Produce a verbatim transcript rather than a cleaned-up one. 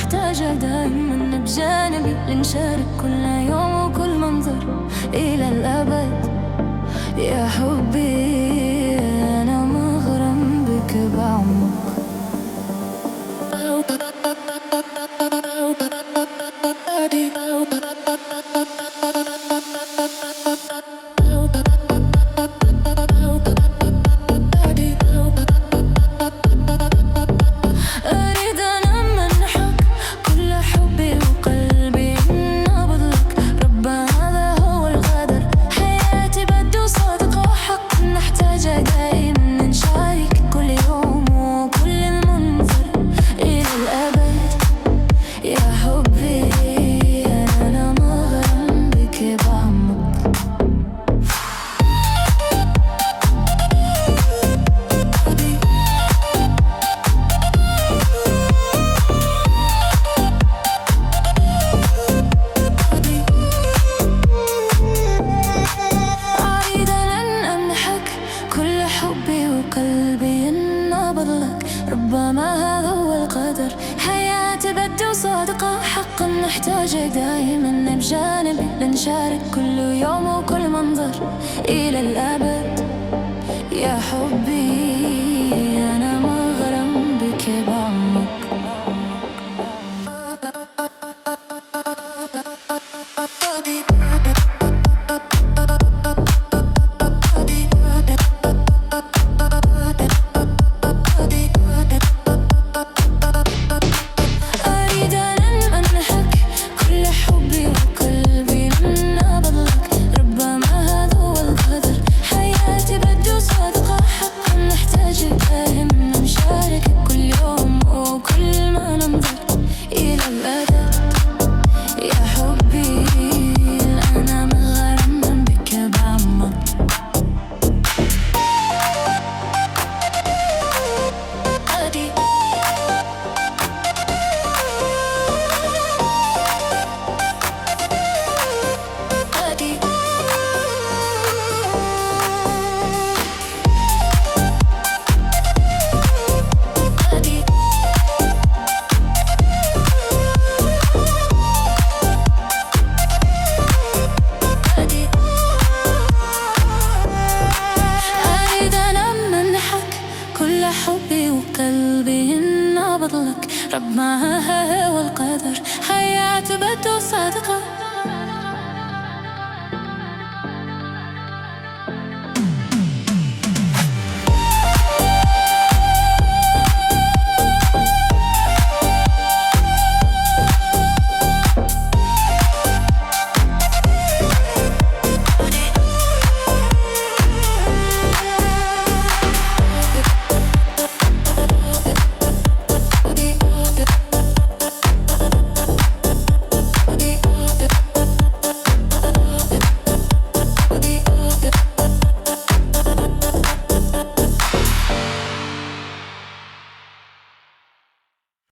نحتاجه دايما بجانبي، لنشارك كل يوم وكل منظر إلى الأبد. يا حبي أنا مغرم بك بعمق. أريد أن أمنحك كل حبي وقلبي نبض لك، رب هذا هو القدر. حياتي بدو صادقة وحق نحتاجه دائما، نشارك كل يوم وكل المنظر إلى الأبد. يا حبي أنا مغرم بك بعمق. أريد أن أمنحك كل حبي وقلبي نبض لك، ربما هذا هو القدر. حياتي بدو صادقة حقا نحتاجه دائما بجانبي، لنشارك كل يوم وكل منظر إلى الأبد. يا حبي أنا مغرم بك بعمق. أريد أن أمنحك كل حبي وقلبي نبض لك، ربما هذا هو القدر. حياتي بدو صادقة حقا نحتاج دائما، نشارك كل يوم وكل ما ننظر إلى الأبد. يا حبي أنا مغرم بك بعمق. أدي أدي أدي أدي أريد أن أمنحك كل حبي وقلبي نبض لك، رب ما هو القدر. حياتي بدو صادقة